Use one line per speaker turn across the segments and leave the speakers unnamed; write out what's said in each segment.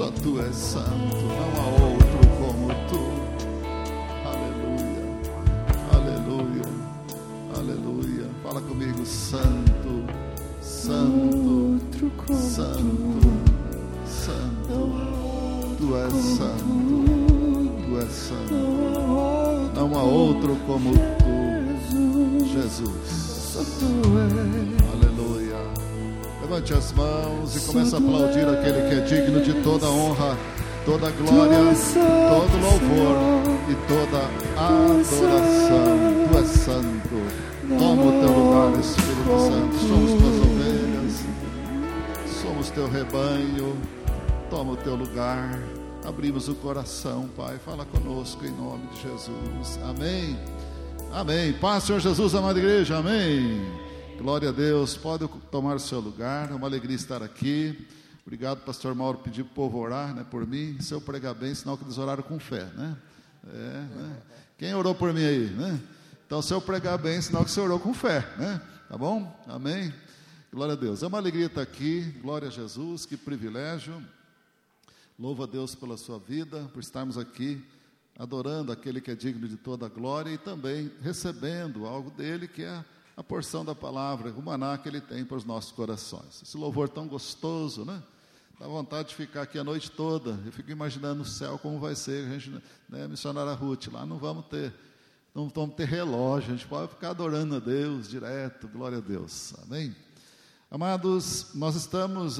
Só tu és santo, não há outro como tu. Aleluia, aleluia, aleluia. Fala comigo, santo, santo, santo, santo. Tu és santo, tu és santo. Não há outro como tu, Jesus. Aleluia. Levante as mãos e comece a aplaudir aquele que é digno de toda honra, toda glória, todo louvor e toda adoração. Tu és santo. Toma o teu lugar, Espírito Santo. Somos tuas ovelhas, somos teu rebanho. Toma o teu lugar. Abrimos o coração, Pai. Fala conosco em nome de Jesus. Amém. Amém. Paz, Senhor Jesus, amada igreja. Amém. Glória a Deus. Pode tomar o seu lugar. É uma alegria estar aqui. Obrigado, pastor Mauro, pedir para o povo orar, né, por mim. Se eu pregar bem, sinal que eles oraram com fé, né? Né? Quem orou por mim aí, né? Então, se eu pregar bem, sinal que você orou com fé, né? Tá bom? Amém. Glória a Deus. É uma alegria estar aqui. Glória a Jesus. Que privilégio. Louvo a Deus pela sua vida, por estarmos aqui adorando aquele que é digno de toda a glória e também recebendo algo dele, que é a porção da palavra, o maná que ele tem para os nossos corações. Esse louvor tão gostoso, né? Dá vontade de ficar aqui a noite toda. Eu fico imaginando no céu como vai ser. A gente, né, missionária Ruth, lá não vamos ter relógio, a gente pode ficar adorando a Deus direto, glória a Deus. Amém? Amados, nós estamos...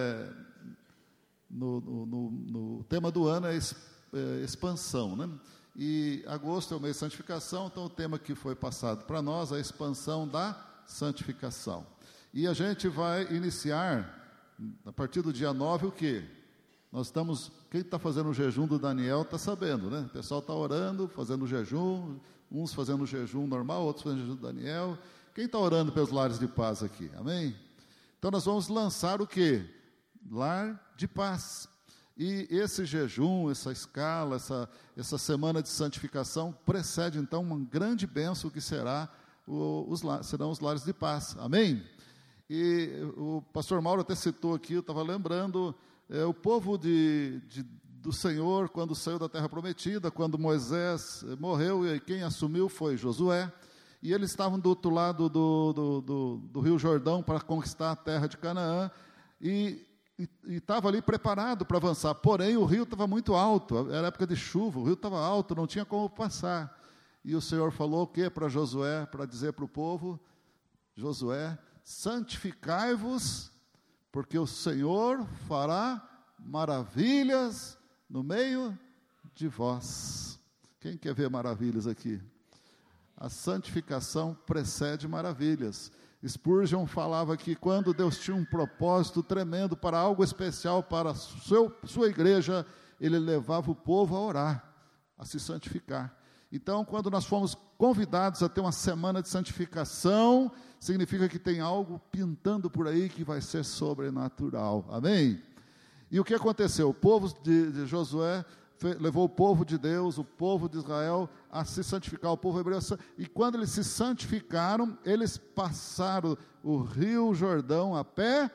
No tema do ano é expansão, né? E agosto é o mês de santificação, então o tema que foi passado para nós é a expansão da santificação. E a gente vai iniciar, a partir do dia 9, o quê? Nós estamos, quem está fazendo o jejum do Daniel está sabendo, né? O pessoal está orando, fazendo o jejum, uns fazendo o jejum normal, outros fazendo o jejum do Daniel. Quem está orando pelos lares de paz aqui? Amém? Então nós vamos lançar o quê? Lar de paz. E esse jejum, essa escala, essa semana de santificação precede então uma grande bênção que serão os lares de paz. Amém? E o pastor Mauro até citou aqui, eu estava lembrando, o povo do Senhor, quando saiu da terra prometida, quando Moisés morreu, e quem assumiu foi Josué, e eles estavam do outro lado do Rio Jordão para conquistar a terra de Canaã, e estava ali preparado para avançar, porém o rio estava muito alto, era época de chuva, o rio estava alto, não tinha como passar, e o Senhor falou o que para Josué, para dizer para o povo, Josué, santificai-vos, porque o Senhor fará maravilhas no meio de vós. Quem quer ver maravilhas aqui? A santificação precede maravilhas. Spurgeon falava que quando Deus tinha um propósito tremendo para algo especial para a sua igreja, ele levava o povo a orar, a se santificar. Então, quando nós fomos convidados a ter uma semana de santificação, significa que tem algo pintando por aí que vai ser sobrenatural. Amém? E o que aconteceu? O povo de Josué levou o povo de Deus, o povo de Israel, a se santificar, o povo hebreu, e quando eles se santificaram, eles passaram o rio Jordão a pé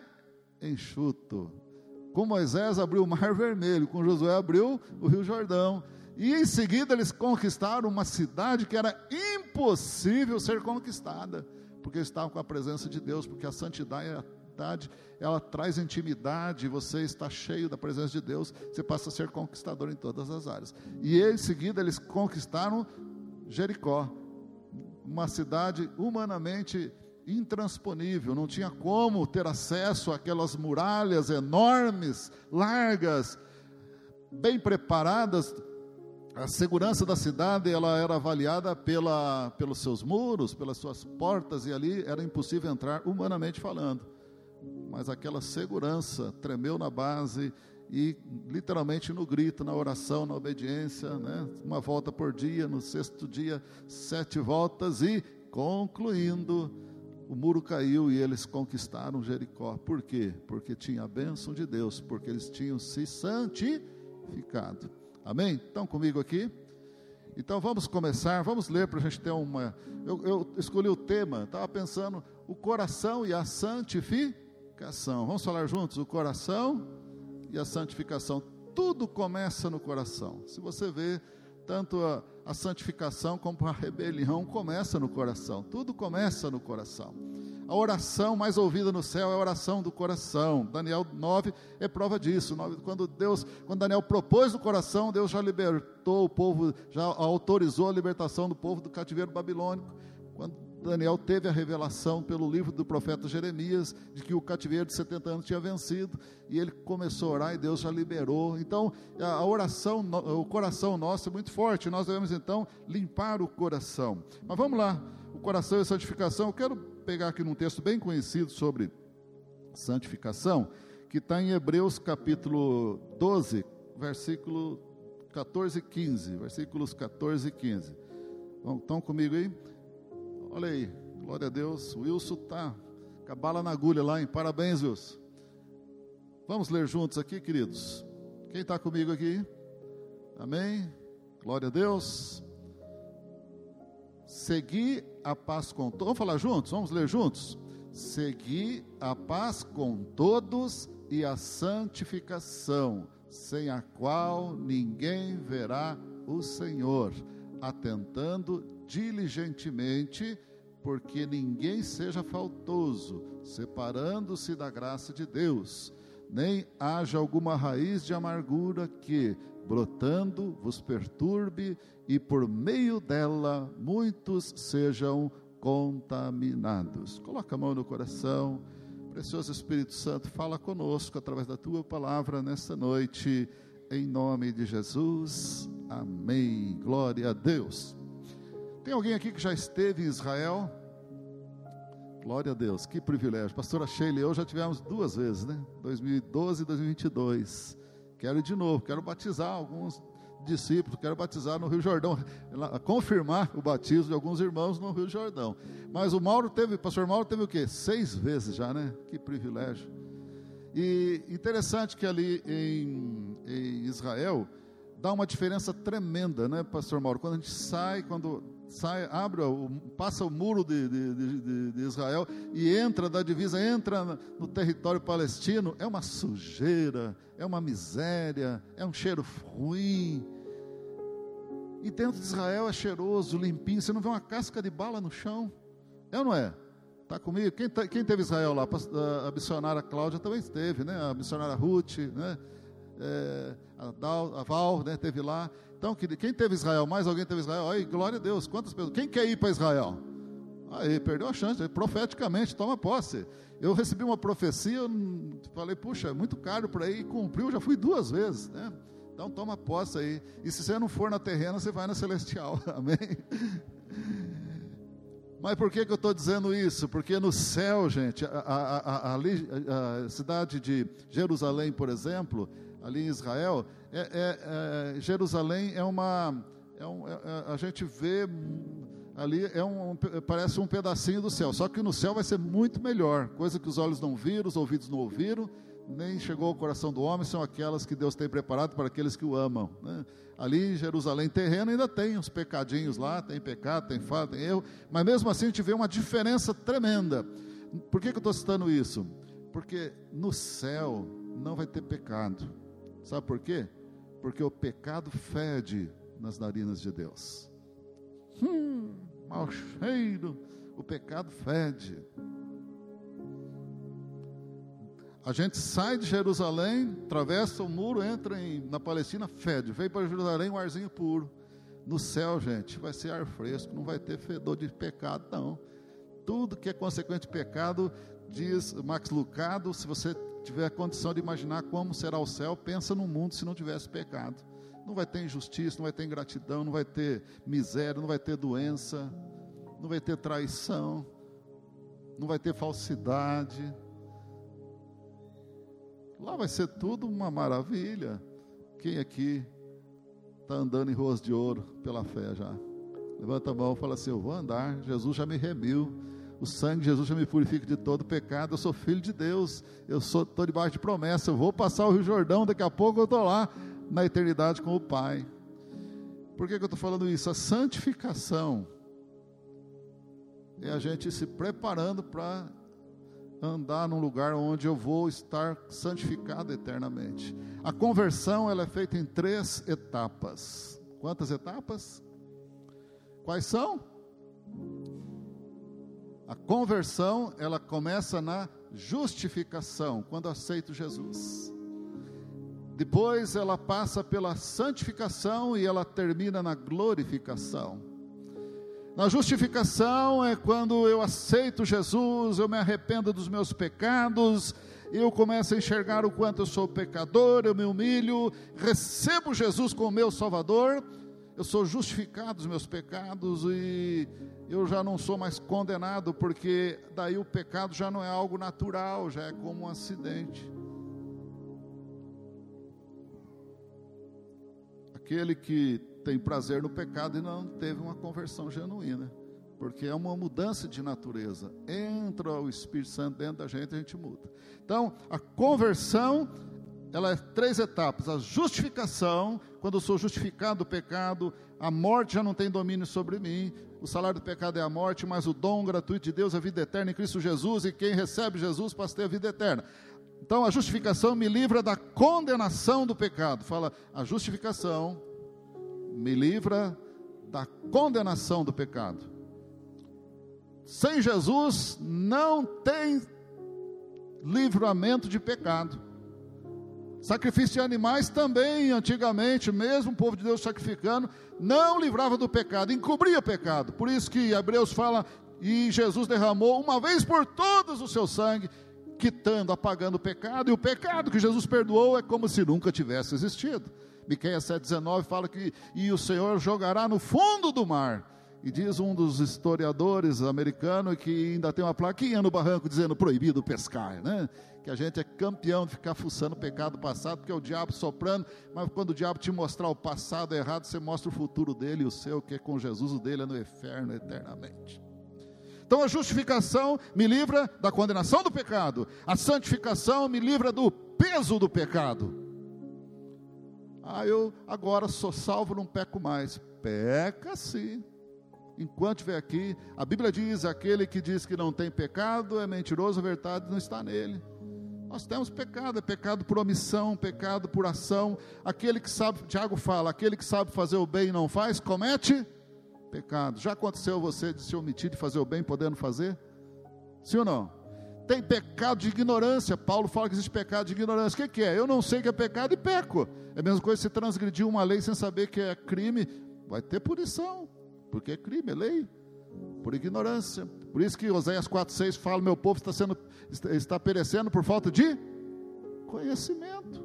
enxuto. Com Moisés abriu o Mar Vermelho, com Josué abriu o rio Jordão, e em seguida eles conquistaram uma cidade que era impossível ser conquistada, porque eles estavam com a presença de Deus, porque a santidade ela traz intimidade, você está cheio da presença de Deus, você passa a ser conquistador em todas as áreas. E em seguida eles conquistaram Jericó, uma cidade humanamente intransponível, não tinha como ter acesso àquelas muralhas enormes, largas, bem preparadas. A segurança da cidade ela era avaliada pelos seus muros, pelas suas portas, e ali era impossível entrar, humanamente falando. Mas aquela segurança tremeu na base e literalmente no grito, na oração, na obediência, né? Uma volta por dia, no sexto dia 7 voltas, e concluindo, o muro caiu e eles conquistaram Jericó. Por quê? Porque tinha a bênção de Deus, porque eles tinham se santificado. Amém? Estão comigo aqui? Então vamos começar, vamos ler para a gente ter uma... Eu escolhi o tema, estava pensando, o coração e a santificação. Vamos falar juntos? O coração e a santificação. tudo começa no coração. Se você vê, tanto a santificação como a rebelião começa no coração. Tudo começa no coração. A oração mais ouvida no céu é a oração do coração. Daniel 9 é prova disso. Quando Daniel propôs no coração, Deus já libertou o povo, já autorizou a libertação do povo do cativeiro babilônico. Quando Daniel teve a revelação pelo livro do profeta Jeremias, de que o cativeiro de 70 anos tinha vencido, e ele começou a orar e Deus já liberou. Então, a oração, o coração nosso é muito forte, nós devemos então limpar o coração. Mas vamos lá, o coração e a santificação. Eu quero pegar aqui num texto bem conhecido sobre santificação, que está em Hebreus capítulo 12, versículo 14 e 15, versículos 14 e 15. Estão comigo aí? Olha aí, glória a Deus. O Wilson está com a bala na agulha lá, hein? Parabéns, Wilson. Vamos ler juntos aqui, queridos. Quem está comigo aqui? Amém? Glória a Deus. Segui a paz com todos. Vamos falar juntos? Vamos ler juntos? Segui a paz com todos e a santificação, sem a qual ninguém verá o Senhor, atentando diligentemente, porque ninguém seja faltoso, separando-se da graça de Deus, nem haja alguma raiz de amargura que, brotando, vos perturbe, e por meio dela muitos sejam contaminados. Coloca a mão no coração. Precioso Espírito Santo, fala conosco através da tua palavra nesta noite, em nome de Jesus. Amém. Glória a Deus. Tem alguém aqui que já esteve em Israel? Glória a Deus, que privilégio. Pastora Sheila e eu já tivemos 2 vezes, né? 2012 e 2022. Quero ir de novo, quero batizar alguns discípulos, quero batizar no Rio Jordão, confirmar o batismo de alguns irmãos no Rio Jordão. Mas o pastor Mauro teve o quê? 6 vezes já, né? Que privilégio. E interessante que ali em Israel dá uma diferença tremenda, né, pastor Mauro? Quando a gente sai, passa o muro de Israel e entra da divisa, entra no território palestino, é uma sujeira, é uma miséria, é um cheiro ruim. E dentro de Israel é cheiroso, limpinho, você não vê uma casca de bala no chão. É ou não é? Está comigo? Quem teve Israel lá? A missionária Cláudia também esteve, né? A missionária Ruth, né? A Val, né, teve lá. Então, quem teve Israel? Mais alguém teve Israel? Aí, glória a Deus, quantas pessoas? Quem quer ir para Israel? Aí, perdeu a chance, profeticamente, toma posse. Eu recebi uma profecia, falei, puxa, é muito caro para ir, e cumpriu, já fui 2 vezes, né? Então, toma posse aí. E se você não for na terrena, você vai na celestial, amém? Mas por que eu estou dizendo isso? Porque no céu, gente, a cidade de Jerusalém, por exemplo, ali em Israel, Jerusalém a gente vê ali, parece um pedacinho do céu, só que no céu vai ser muito melhor, coisa que os olhos não viram, os ouvidos não ouviram, nem chegou ao coração do homem, são aquelas que Deus tem preparado para aqueles que o amam, né? Ali em Jerusalém terreno ainda tem uns pecadinhos lá, tem pecado, tem falha, tem erro, mas mesmo assim a gente vê uma diferença tremenda. Por que eu estou citando isso? Porque no céu não vai ter pecado. Sabe por quê? Porque o pecado fede nas narinas de Deus. Mau cheiro, o pecado fede. A gente sai de Jerusalém, atravessa o muro, entra na Palestina, fede. Veio para Jerusalém um arzinho puro. No céu, gente, vai ser ar fresco, não vai ter fedor de pecado, não. Tudo que é consequente de pecado, diz Max Lucado, se você tiver a condição de imaginar como será o céu, pensa no mundo se não tivesse pecado. Não vai ter injustiça, não vai ter ingratidão, não vai ter miséria, não vai ter doença, não vai ter traição, não vai ter falsidade. Lá vai ser tudo uma maravilha. Quem aqui está andando em ruas de ouro pela fé já? Levanta a mão e fala assim, eu vou andar, Jesus já me remiu, o sangue de Jesus já me purifica de todo pecado, eu sou filho de Deus, estou debaixo de promessa, eu vou passar o Rio Jordão, daqui a pouco eu estou lá, na eternidade com o Pai. Por que eu estou falando isso? A santificação é a gente se preparando para andar num lugar onde eu vou estar santificado eternamente. A conversão, ela é feita em 3 etapas. Quantas etapas? Quais são? A conversão, ela começa na justificação, quando eu aceito Jesus. Depois ela passa pela santificação e ela termina na glorificação. Na justificação é quando eu aceito Jesus, eu me arrependo dos meus pecados, eu começo a enxergar o quanto eu sou pecador, eu me humilho, recebo Jesus como meu Salvador, eu sou justificado dos meus pecados e eu já não sou mais condenado, porque daí o pecado já não é algo natural, já é como um acidente. Aquele que tem prazer no pecado e não teve uma conversão genuína, porque é uma mudança de natureza. Entra o Espírito Santo dentro da gente e a gente muda. Então, a conversão, ela é 3 etapas. A justificação, quando eu sou justificado do pecado, a morte já não tem domínio sobre mim. O salário do pecado é a morte, mas o dom gratuito de Deus é a vida eterna em Cristo Jesus, e quem recebe Jesus passa a ter a vida eterna. Então, a justificação me livra da condenação do pecado. Fala, a justificação me livra da condenação do pecado. Sem Jesus não tem livramento de pecado. Sacrifício de animais também, antigamente, mesmo o povo de Deus sacrificando, não livrava do pecado, encobria o pecado. Por isso que Hebreus fala, e Jesus derramou uma vez por todas o seu sangue, quitando, apagando o pecado, e o pecado que Jesus perdoou é como se nunca tivesse existido. Miqueias 7,19 fala que e o Senhor jogará no fundo do mar. E diz um dos historiadores americanos que ainda tem uma plaquinha no barranco dizendo proibido pescar, né? Que a gente é campeão de ficar fuçando o pecado passado, porque é o diabo soprando, mas quando o diabo te mostrar o passado errado, você mostra o futuro dele e o seu, que é com Jesus, o dele é no inferno eternamente. Então a justificação me livra da condenação do pecado, a santificação me livra do peso do pecado. Eu agora sou salvo, não peco mais. Peca sim. Enquanto estiver aqui, a Bíblia diz, aquele que diz que não tem pecado é mentiroso, a verdade não está nele. Nós temos pecado, é pecado por omissão, pecado por ação. Aquele que sabe, Tiago fala, aquele que sabe fazer o bem e não faz, comete pecado. Já aconteceu você de se omitir de fazer o bem, podendo fazer? Sim ou não? Tem pecado de ignorância. Paulo fala que existe pecado de ignorância. O que é? Eu não sei que é pecado e peco. É a mesma coisa se você transgredir uma lei sem saber que é crime, vai ter punição, porque é crime, é lei, por ignorância. Por isso que Oséias 4,6 fala, meu povo está perecendo por falta de conhecimento.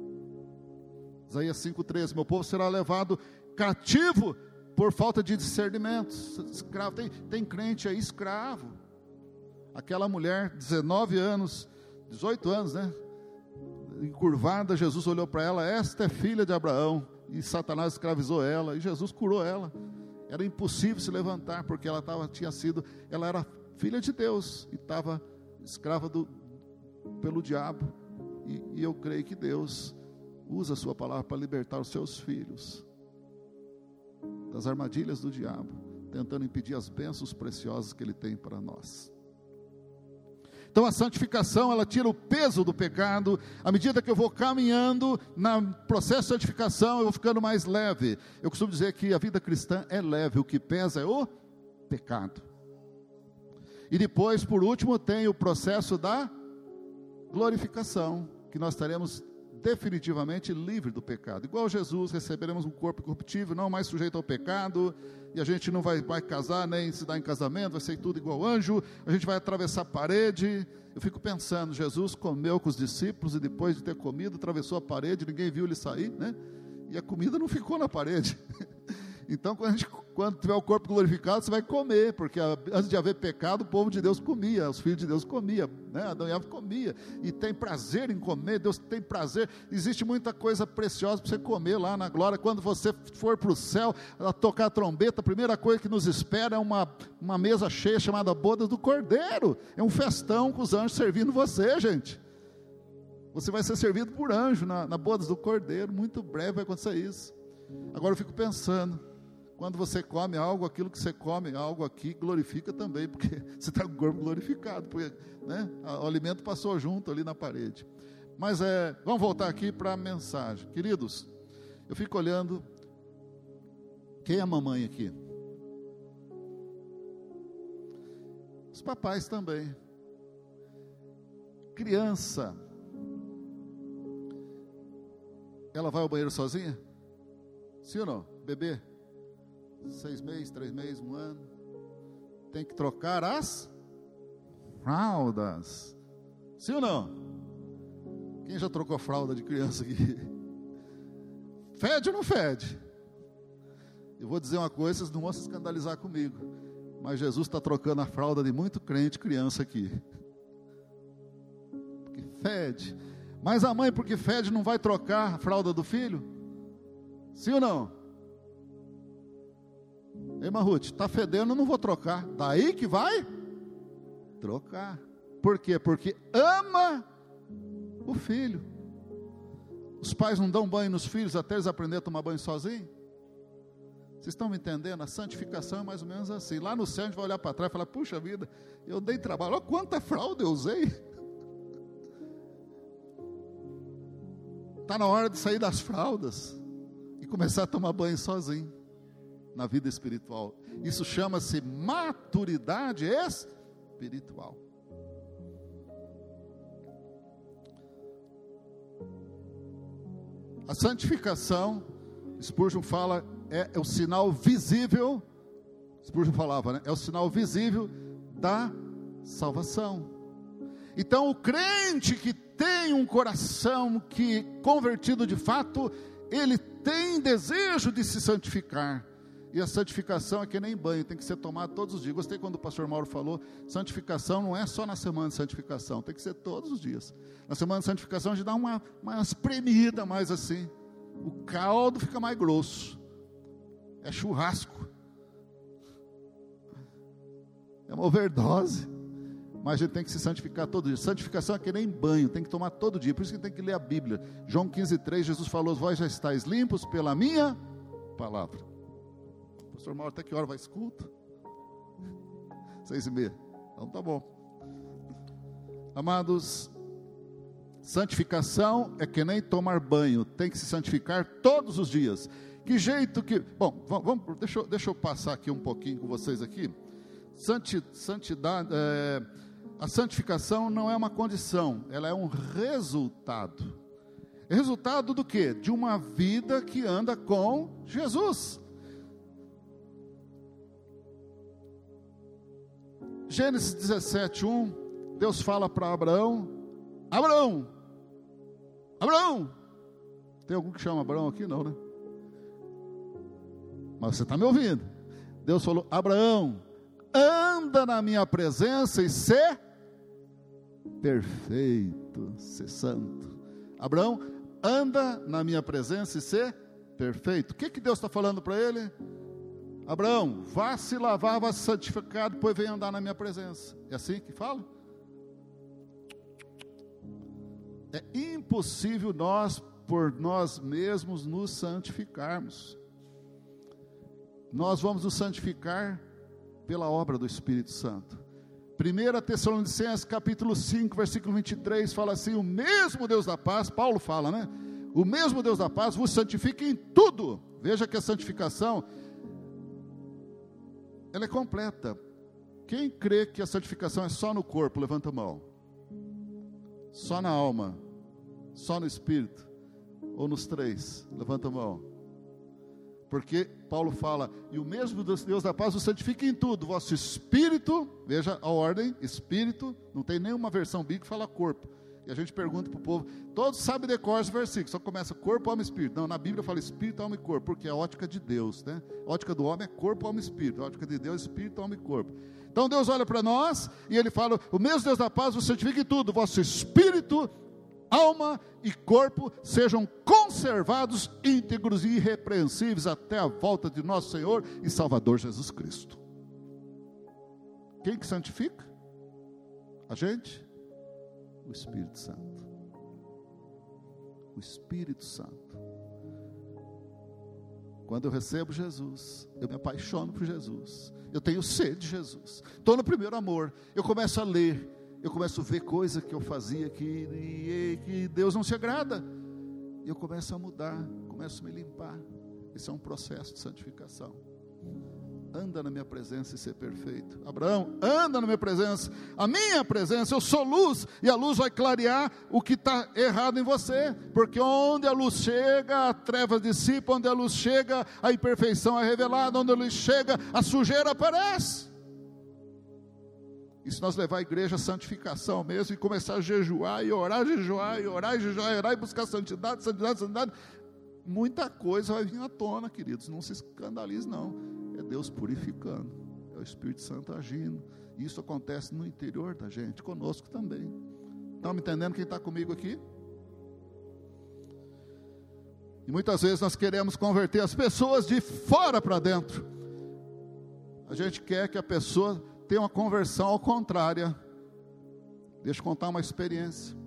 Isaías 5,13, meu povo será levado cativo por falta de discernimento. Escravo, tem crente aí escravo. Aquela mulher, 19 anos, 18 anos, né? Encurvada, Jesus olhou para ela, esta é filha de Abraão, e Satanás escravizou ela, e Jesus curou ela. Era impossível se levantar, porque ela era filha de Deus, e estava escrava pelo diabo, e eu creio que Deus usa a sua palavra para libertar os seus filhos das armadilhas do diabo, tentando impedir as bênçãos preciosas que Ele tem para nós. Então a santificação, ela tira o peso do pecado. À medida que eu vou caminhando no processo de santificação, eu vou ficando mais leve. Eu costumo dizer que a vida cristã é leve, o que pesa é o pecado. E depois, por último, tem o processo da glorificação, que nós estaremos definitivamente livres do pecado. Igual Jesus, receberemos um corpo corruptível, não mais sujeito ao pecado, e a gente não vai casar, nem se dar em casamento, vai ser tudo igual anjo, a gente vai atravessar a parede. Eu fico pensando, Jesus comeu com os discípulos, e depois de ter comido, atravessou a parede, ninguém viu ele sair, né? E a comida não ficou na parede. Então, quando tiver o corpo glorificado, você vai comer, porque antes de haver pecado, o povo de Deus comia, os filhos de Deus comiam, né? Adão e Eva comia, e tem prazer em comer, Deus tem prazer. Existe muita coisa preciosa para você comer lá na glória. Quando você for para o céu, a tocar a trombeta, a primeira coisa que nos espera é uma mesa cheia chamada Bodas do Cordeiro. É um festão com os anjos servindo você, gente. Você vai ser servido por anjo na Bodas do Cordeiro, muito breve vai acontecer isso. Agora eu fico pensando, Quando você come algo, aquilo que você come, algo aqui, glorifica também, porque você está com o corpo glorificado, porque, né, o alimento passou junto ali na parede. Mas vamos voltar aqui para a mensagem. Queridos, eu fico olhando, quem é a mamãe aqui? Os papais também. Criança, ela vai ao banheiro sozinha? Sim ou não? Bebê? 6 meses, 3 meses, 1 ano. Tem que trocar as fraldas. Sim ou não? Quem já trocou fralda de criança aqui? Fede ou não fede? Eu vou dizer uma coisa, vocês não vão se escandalizar comigo, mas Jesus está trocando a fralda de muito crente criança aqui. Porque fede. Mas a mãe, porque fede, não vai trocar a fralda do filho? Sim ou não? Ei, Ruth, está fedendo, não vou trocar. Daí que vai trocar. Por quê? Porque ama o filho. Os pais não dão banho nos filhos até eles aprenderem a tomar banho sozinhos? Vocês estão me entendendo? A santificação é mais ou menos assim. Lá no céu a gente vai olhar para trás e falar, puxa vida, eu dei trabalho, olha quanta fralda eu usei. Está na hora de sair das fraldas e começar a tomar banho sozinho. Na vida espiritual. Isso chama-se maturidade espiritual. A santificação, Spurgeon fala, é o sinal visível, Spurgeon falava, né? É o sinal visível da salvação. Então o crente que tem um coração que convertido de fato, ele tem desejo de se santificar. E a santificação é que nem banho, tem que ser tomado todos os dias. Gostei quando o pastor Mauro falou, santificação não é só na semana de santificação, tem que ser todos os dias. Na semana de santificação a gente dá uma espremida mais assim, o caldo fica mais grosso, é churrasco, é uma overdose, mas a gente tem que se santificar todo dia. Santificação é que nem banho, tem que tomar todo dia, por isso que tem que ler a Bíblia. João 15:3, Jesus falou, vós já estáis limpos pela minha palavra. Pastor Mauro, até que hora vai esse culto? 6:30. Então tá bom. Amados, santificação é que nem tomar banho, tem que se santificar todos os dias. Que jeito que... Bom, deixa eu passar aqui um pouquinho com vocês aqui. Santidade, a santificação não é uma condição, ela é um resultado. É resultado do quê? De uma vida que anda com Jesus. Gênesis 17:1, Deus fala para Abraão, Abraão, tem algum que chama Abraão aqui? Não, né? Mas você está me ouvindo. Deus falou, Abraão, anda na minha presença e ser perfeito, ser santo. Abraão, anda na minha presença e ser perfeito. O que Deus está falando para ele? Abraão, vá se lavar, vá se santificar, depois vem andar na minha presença. É assim que fala? É impossível nós, por nós mesmos, nos santificarmos. Nós vamos nos santificar pela obra do Espírito Santo. 1 Tessalonicenses capítulo 5, versículo 23, fala assim, o mesmo Deus da paz, Paulo fala, né? O mesmo Deus da paz vos santifica em tudo. Veja que a santificação, ela é completa. Quem crê que a santificação é só no corpo, levanta a mão. Só na alma, só no espírito, ou nos três, levanta a mão. Porque Paulo fala, e o mesmo Deus da paz o santifica em tudo, vosso espírito, veja a ordem, espírito, não tem nenhuma versão bíblica que fala corpo. E a gente pergunta para o povo, todos sabem decorar esse versículo, só começa corpo, alma e espírito. Não, na Bíblia fala espírito, alma e corpo, porque é a ótica de Deus, né? A ótica do homem é corpo, alma e espírito, a ótica de Deus é espírito, alma e corpo. Então Deus olha para nós, e Ele fala, o mesmo Deus da paz vos santifica em tudo, vosso espírito, alma e corpo sejam conservados, íntegros e irrepreensíveis até a volta de nosso Senhor e Salvador Jesus Cristo. Quem que santifica? A gente? O Espírito Santo. O Espírito Santo. Quando eu recebo Jesus, eu me apaixono por Jesus, eu tenho sede de Jesus, estou no primeiro amor, eu começo a ler, eu começo a ver coisas que eu fazia que Deus não se agrada, eu começo a mudar, começo a me limpar. Esse é um processo de santificação. Anda na minha presença e ser perfeito. Abraão, anda na minha presença, a minha presença, eu sou luz, e a luz vai clarear o que está errado em você, porque onde a luz chega, a treva dissipa, onde a luz chega, a imperfeição é revelada, onde a luz chega, a sujeira aparece. E se nós levar a igreja à santificação mesmo, e começar a jejuar, e orar, jejuar, e orar, e jejuar, e orar, e buscar santidade, santidade, santidade, muita coisa vai vir à tona, queridos, não se escandalize não. É Deus purificando, é o Espírito Santo agindo. E isso acontece no interior da gente, conosco também. Estão me entendendo quem está comigo aqui? E muitas vezes nós queremos converter as pessoas de fora para dentro. A gente quer que a pessoa tenha uma conversão ao contrária. Deixa eu contar uma experiência.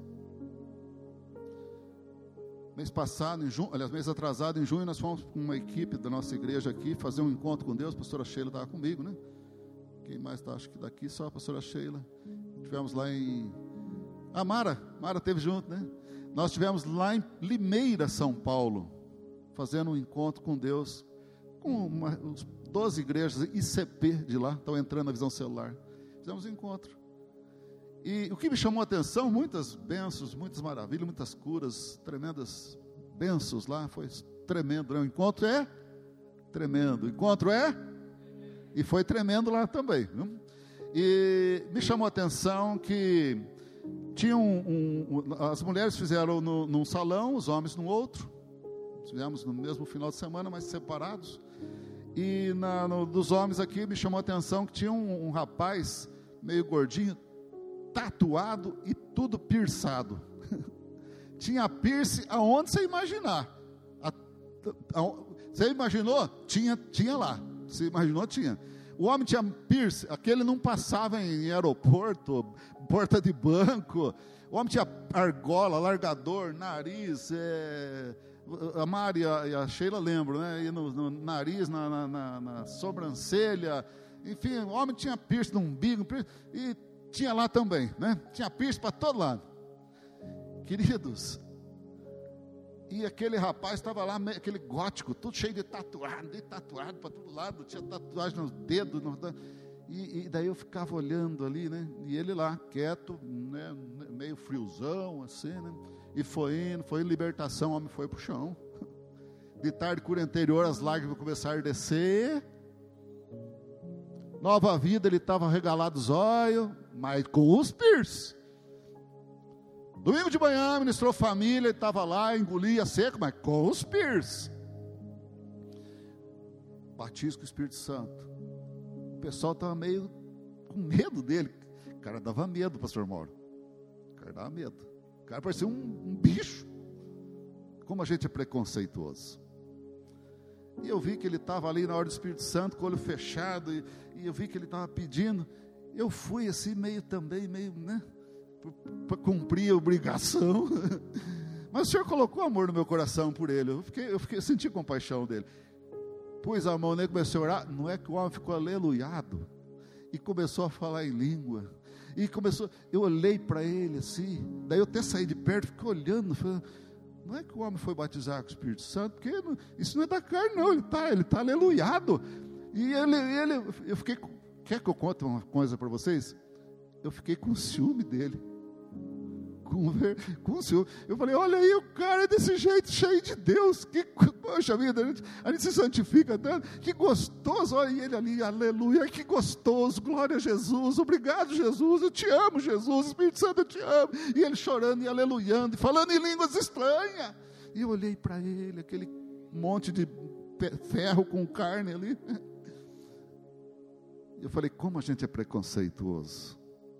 Mês passado, mês atrasado, em junho, nós fomos com uma equipe da nossa igreja aqui, fazer um encontro com Deus. A pastora Sheila estava comigo, né? Quem mais está, acho que daqui, só a pastora Sheila. Tivemos lá em... A Mara esteve junto, né? Nós tivemos lá em Limeira, São Paulo, fazendo um encontro com Deus, com 12 igrejas ICP de lá, estão entrando na visão celular. Fizemos um encontro. E o que me chamou a atenção, muitas bênçãos, muitas maravilhas, muitas curas, tremendas bênçãos lá, foi tremendo, né? O encontro é tremendo, o encontro é, e foi tremendo lá também, viu? E me chamou a atenção que tinha as mulheres fizeram num salão, os homens no outro, fizemos no mesmo final de semana, mas separados. E dos homens aqui me chamou a atenção que tinha um rapaz meio gordinho, tatuado e tudo pierçado. Tinha piercing aonde você imaginar. Você imaginou? Tinha lá. Você imaginou? Tinha. O homem tinha piercing, aquele não passava em aeroporto, porta de banco. O homem tinha argola, largador, nariz, a Mari e a Sheila lembram, né? E no nariz, na sobrancelha, enfim, o homem tinha piercing no umbigo, e tinha lá também, né? Tinha piercing para todo lado. Queridos, e aquele rapaz estava lá, aquele gótico, tudo cheio de tatuado para todo lado, tinha tatuagem nos dedos, e daí eu ficava olhando ali, né? E ele lá, quieto, né? Meio friozão, assim, né? E foi indo, libertação, o homem foi para o chão. De tarde, cura interior, as lágrimas começaram a descer. Nova vida, ele estava regalado os olhos, mas com os piercing. Domingo de manhã, ministrou família, ele estava lá, engolia seco, mas com os piercing. Batismo com o Espírito Santo. O pessoal estava meio com medo dele. O cara dava medo, pastor Mauro. O cara dava medo. O cara parecia um bicho. Como a gente é preconceituoso. E eu vi que ele estava ali na hora do Espírito Santo, com o olho fechado, e eu vi que ele estava pedindo. Eu fui assim, meio, né, para cumprir a obrigação. Mas o Senhor colocou amor no meu coração por ele. Eu senti compaixão dele. Pus a mão nele, comecei a orar. Não é que o homem ficou aleluiado e começou a falar em língua. E eu olhei para ele assim. Daí eu até saí de perto, fiquei olhando, falando, não é que o homem foi batizar com o Espírito Santo, porque isso não é da carne, não. Ele está aleluiado. E eu fiquei. Quer que eu conte uma coisa para vocês? Eu fiquei com ciúme dele. Com ciúme. Eu falei, olha aí, o cara é desse jeito, cheio de Deus. Poxa vida, a gente se santifica tanto. Que gostoso, olha ele ali, aleluia, que gostoso, glória a Jesus, obrigado Jesus, eu te amo Jesus, Espírito Santo, eu te amo. E ele chorando e aleluiando, e falando em línguas estranhas. E eu olhei para ele, aquele monte de ferro com carne ali. Eu falei, como a gente é preconceituoso.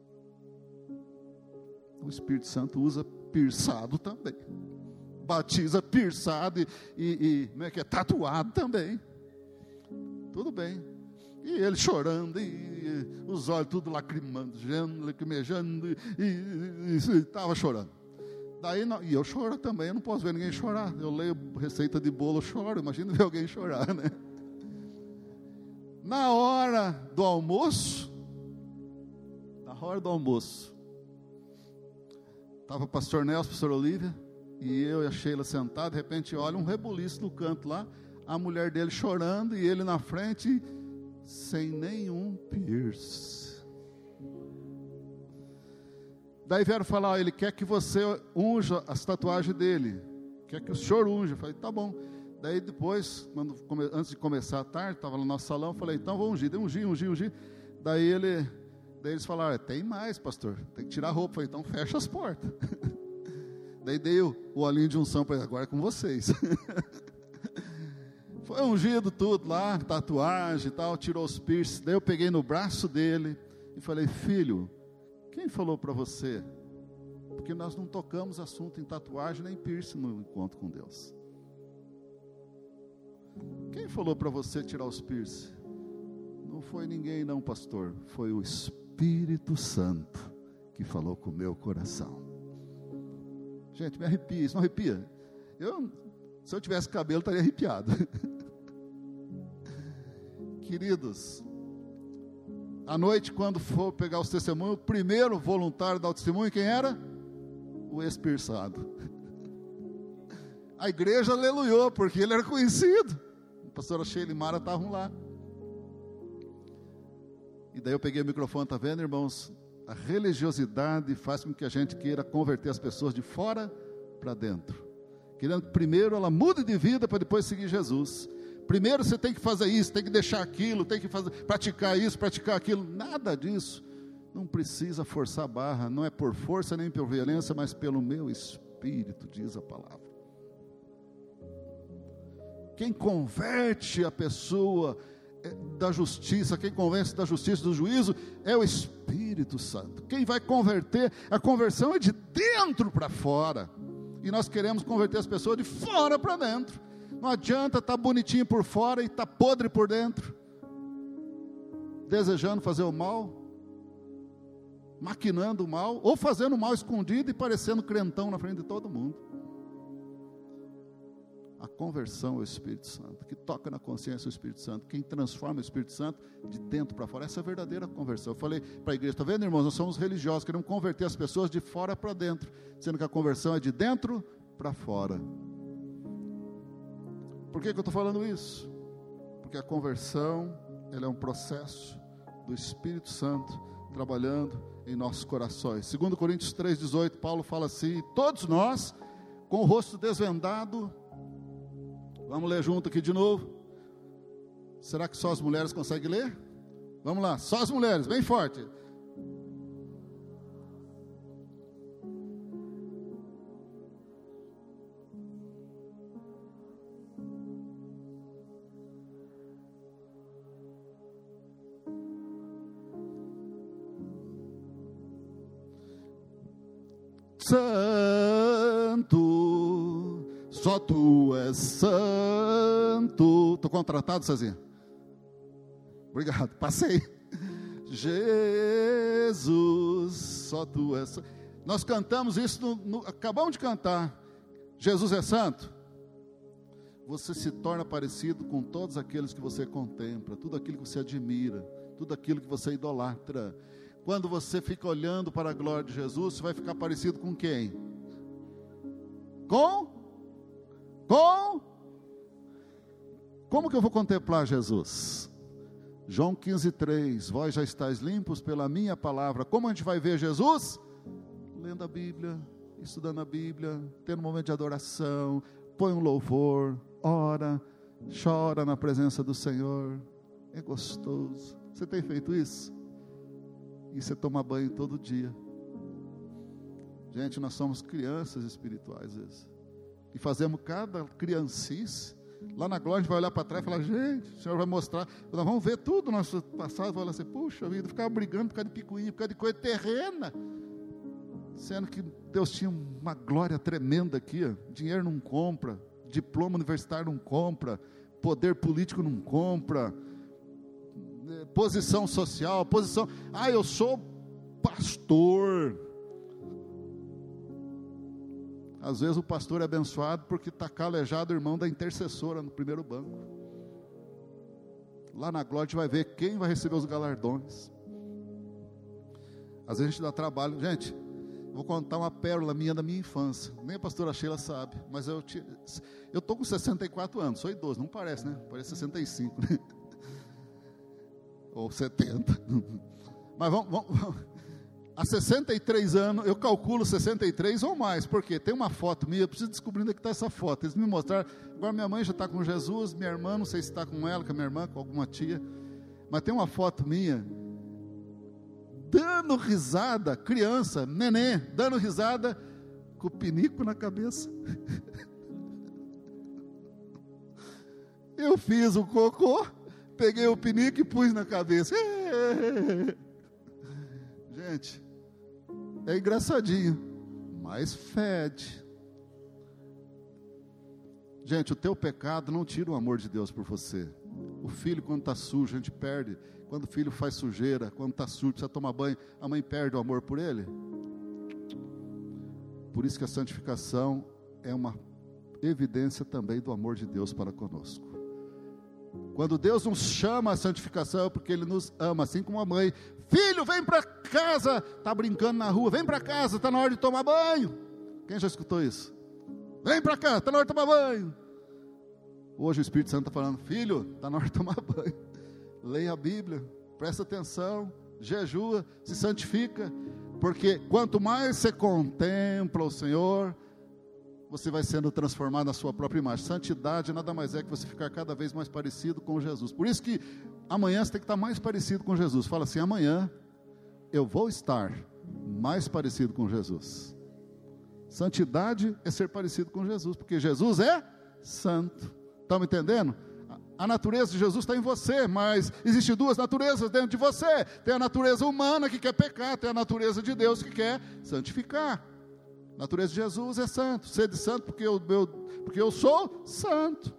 O Espírito Santo usa pierçado também. Batiza pierçado e como é que é? Tatuado também. Tudo bem. E ele chorando, e os olhos tudo lacrimejando, e estava chorando. Daí, e eu choro também, eu não posso ver ninguém chorar. Eu leio receita de bolo, eu choro, imagina ver alguém chorar, né? Na hora do almoço, estava o pastor Nelson, a pastora Olívia, e eu e a Sheila sentados, de repente olha um rebuliço no canto lá, a mulher dele chorando, e ele na frente, sem nenhum piercing. Daí vieram falar, ele quer que você unja as tatuagens dele, quer que o senhor unja. Eu falei, tá bom. Daí depois, antes de começar a tarde, estava no nosso salão, eu falei, então vou ungir. Daí ungir. Daí eles falaram, tem mais, pastor, tem que tirar a roupa. Eu falei, então fecha as portas. Daí dei o olhinho de unção para ele, agora é com vocês. Foi ungido tudo lá, tatuagem e tal, tirou os piercings. Daí eu peguei no braço dele e falei, filho, quem falou para você? Porque nós não tocamos assunto em tatuagem nem piercing no encontro com Deus. Quem falou para você tirar os piercing? Não foi ninguém não, pastor. Foi o Espírito Santo que falou com o meu coração. Gente, me arrepia. Isso não arrepia? Se eu tivesse cabelo, estaria arrepiado. Queridos, à noite, quando for pegar os testemunhos, o primeiro voluntário dar o testemunho, quem era? O ex-pierçado. A igreja aleluiou, porque ele era conhecido. A pastora Sheila e Mara estavam lá. E daí eu peguei o microfone, está vendo, irmãos? A religiosidade faz com que a gente queira converter as pessoas de fora para dentro. Querendo que primeiro ela mude de vida para depois seguir Jesus. Primeiro você tem que fazer isso, tem que deixar aquilo, tem que praticar isso, praticar aquilo. Nada disso. Não precisa forçar a barra. Não é por força nem por violência, mas pelo meu Espírito, diz a palavra. Quem converte a pessoa da justiça, quem convence da justiça, do juízo, é o Espírito Santo. Quem vai converter, a conversão é de dentro para fora. E nós queremos converter as pessoas de fora para dentro. Não adianta estar bonitinho por fora e estar podre por dentro, desejando fazer o mal, maquinando o mal, ou fazendo o mal escondido e parecendo crentão na frente de todo mundo. A conversão é o Espírito Santo, que toca na consciência do Espírito Santo, quem transforma o Espírito Santo de dentro para fora. Essa é a verdadeira conversão. Eu falei para a igreja, está vendo, irmãos, nós somos religiosos, queremos converter as pessoas de fora para dentro, sendo que a conversão é de dentro para fora. Por que eu estou falando isso? Porque a conversão, ela é um processo do Espírito Santo trabalhando em nossos corações. 2 Coríntios 3,18, Paulo fala assim, todos nós, com o rosto desvendado, vamos ler junto aqui de novo. Será que só as mulheres conseguem ler? Vamos lá, só as mulheres, bem forte. Santo, só tu és santo. Estou contratado, Cezinha? Obrigado, passei. Jesus, só tu és santo. Nós cantamos isso, acabamos de cantar. Jesus é santo. Você se torna parecido com todos aqueles que você contempla, tudo aquilo que você admira, tudo aquilo que você idolatra. Quando você fica olhando para a glória de Jesus, você vai ficar parecido com quem? Como que eu vou contemplar Jesus? João 15,3, vós já estáis limpos pela minha palavra. Como a gente vai ver Jesus? Lendo a Bíblia, estudando a Bíblia, tendo um momento de adoração, põe um louvor, ora, chora na presença do Senhor. É gostoso. Você tem feito isso? E você toma banho todo dia. Gente, nós somos crianças espirituais às vezes. E fazemos cada criancice. Lá na glória a gente vai olhar para trás e falar, gente, o Senhor vai mostrar. Nós vamos ver tudo no nosso passado. Vai falar assim, puxa vida, ficava brigando por causa de picuinha, por causa de coisa terrena. Sendo que Deus tinha uma glória tremenda aqui. Ó. Dinheiro não compra, diploma universitário não compra, poder político não compra, posição social, eu sou pastor. Às vezes o pastor é abençoado porque está calejado o irmão da intercessora no primeiro banco. Lá na glória a gente vai ver quem vai receber os galardões. Às vezes a gente dá trabalho. Gente, vou contar uma pérola minha da minha infância. Nem a pastora Sheila sabe, mas eu estou com 64 anos, sou idoso, não parece, né? Parece 65, né? Ou 70. Mas vamos. Há 63 anos, eu calculo 63 ou mais, porque tem uma foto minha, eu preciso descobrir onde é que está essa foto. Eles me mostraram. Agora minha mãe já está com Jesus, minha irmã, não sei se está com ela, com a minha irmã, com alguma tia, mas tem uma foto minha, dando risada, criança, neném, dando risada, com o pinico na cabeça. Eu fiz o cocô, peguei o pinico e pus na cabeça. Gente, é engraçadinho, mas fede. Gente, o teu pecado não tira o amor de Deus por você. O filho, quando está sujo, a gente perde. Quando o filho faz sujeira, quando está sujo, precisa tomar banho, a mãe perde o amor por ele. Por isso que a santificação é uma evidência também do amor de Deus para conosco. Quando Deus nos chama à santificação, é porque Ele nos ama, assim como a mãe. Filho, vem para casa, está brincando na rua, vem para casa, está na hora de tomar banho. Quem já escutou isso? Vem para cá, está na hora de tomar banho. Hoje o Espírito Santo está falando, filho, está na hora de tomar banho. Leia a Bíblia, presta atenção, jejua, se santifica, porque quanto mais você contempla o Senhor, você vai sendo transformado na sua própria imagem. Santidade nada mais é que você ficar cada vez mais parecido com Jesus. Por isso que amanhã você tem que estar mais parecido com Jesus. Fala assim, amanhã eu vou estar mais parecido com Jesus. Santidade é ser parecido com Jesus, porque Jesus é santo. Estão me entendendo? A natureza de Jesus está em você, mas existem duas naturezas dentro de você. Tem a natureza humana que quer pecar, tem a natureza de Deus que quer santificar. A natureza de Jesus é santo. Sede santo porque eu sou santo.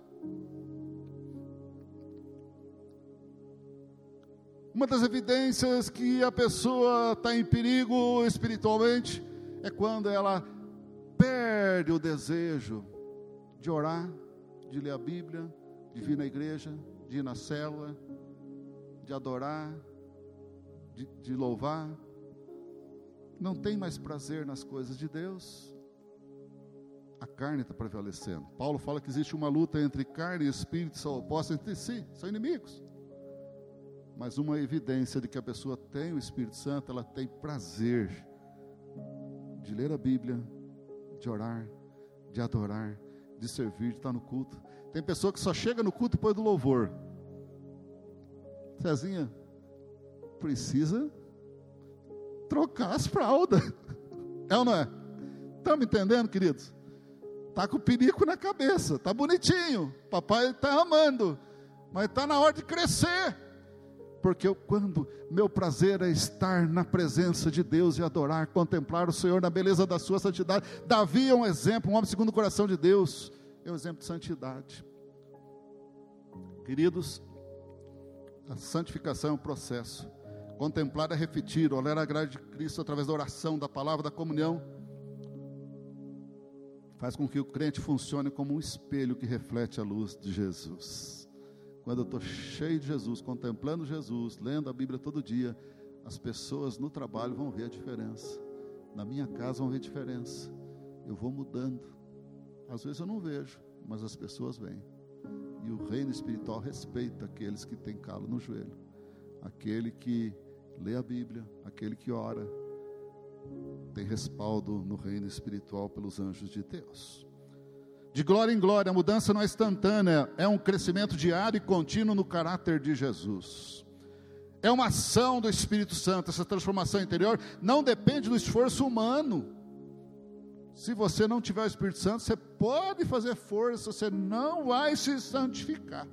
Uma das evidências que a pessoa está em perigo espiritualmente é quando ela perde o desejo de orar, de ler a Bíblia, de vir na igreja, de ir na célula, de adorar, de louvar. Não tem mais prazer nas coisas de Deus. A carne está prevalecendo. Paulo fala que existe uma luta entre carne e espírito, são opostos entre si, são inimigos. Mas uma evidência de que a pessoa tem o Espírito Santo, ela tem prazer de ler a Bíblia, de orar, de adorar, de servir, de estar no culto. Tem pessoa que só chega no culto depois do louvor. Cezinha, precisa trocar as fraldas. É ou não é? Estão me entendendo, queridos? Está com o pinico na cabeça, está bonitinho, papai está amando, mas está na hora de crescer. Porque quando meu prazer é estar na presença de Deus e adorar, contemplar o Senhor na beleza da sua santidade. Davi é um exemplo, um homem segundo o coração de Deus, é um exemplo de santidade. Queridos, a santificação é um processo. Contemplar é refletir, olhar a grade de Cristo através da oração, da palavra, da comunhão, faz com que o crente funcione como um espelho que reflete a luz de Jesus. Quando eu estou cheio de Jesus, contemplando Jesus, lendo a Bíblia todo dia, as pessoas no trabalho vão ver a diferença, na minha casa vão ver a diferença, eu vou mudando. Às vezes eu não vejo, mas as pessoas veem. E o reino espiritual respeita aqueles que têm calo no joelho, aquele que lê a Bíblia, aquele que ora, tem respaldo no reino espiritual pelos anjos de Deus. De glória em glória, a mudança não é instantânea, é um crescimento diário e contínuo no caráter de Jesus. É uma ação do Espírito Santo. Essa transformação interior não depende do esforço humano. Se você não tiver o Espírito Santo, você pode fazer força, você não vai se santificar.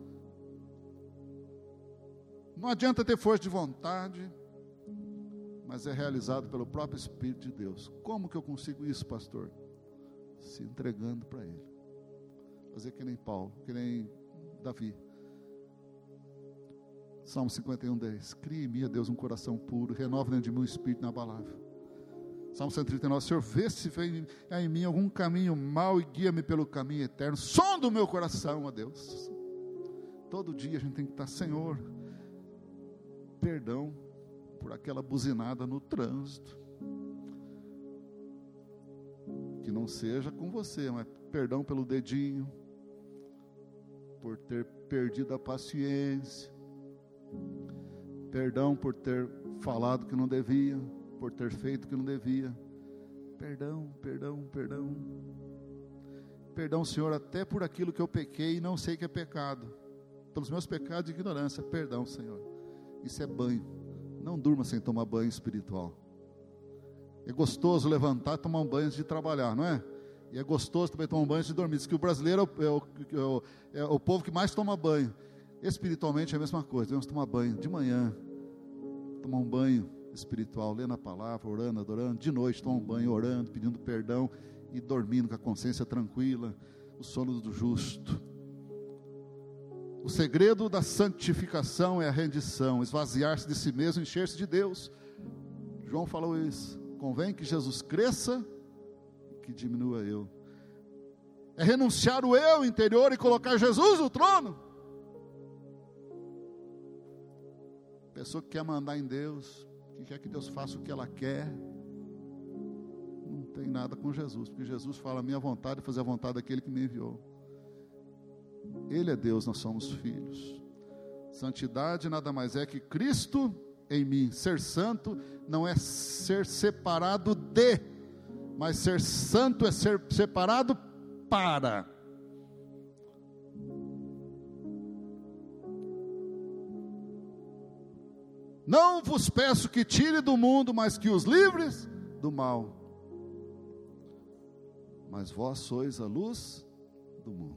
Não adianta ter força de vontade, mas é realizado pelo próprio Espírito de Deus. Como que eu consigo isso, pastor? Se entregando para Ele. Fazer que nem Paulo, que nem Davi. Salmo 51:10. Crie em mim, ó Deus, um coração puro, renova dentro de mim um espírito inabalável. Salmo 139, Senhor, vê se vem em mim algum caminho mau e guia-me pelo caminho eterno. Sonda o meu coração, ó Deus. Todo dia a gente tem que estar, Senhor, perdão por aquela buzinada no trânsito. Que não seja com você, mas perdão pelo dedinho, por ter perdido a paciência, perdão por ter falado que não devia, por ter feito que não devia. Perdão, perdão, perdão. Perdão, Senhor, até por aquilo que eu pequei e não sei que é pecado, pelos meus pecados de ignorância. Perdão, Senhor. Isso é banho. Não durma sem tomar banho espiritual. É gostoso levantar e tomar um banho antes de trabalhar, não é? E é gostoso também tomar um banho antes de dormir. Diz que o brasileiro é o povo que mais toma banho. Espiritualmente é a mesma coisa. Devemos tomar banho de manhã, tomar um banho espiritual, lendo a palavra, orando, adorando. De noite tomar um banho, orando, pedindo perdão e dormindo com a consciência tranquila. O sono do justo. O segredo da santificação é a rendição, esvaziar-se de si mesmo, encher-se de Deus. João falou isso. Convém que Jesus cresça e que diminua eu. É renunciar o eu interior e colocar Jesus no trono. Pessoa que quer mandar em Deus, que quer que Deus faça o que ela quer, não tem nada com Jesus, porque Jesus fala: a minha vontade é fazer a vontade daquele que me enviou. Ele é Deus, nós somos filhos. Santidade nada mais é que Cristo em mim. Ser santo não é ser separado de, mas ser santo é ser separado para. Não vos peço que tire do mundo, mas que os livres do mal. Mas vós sois a luz do mundo.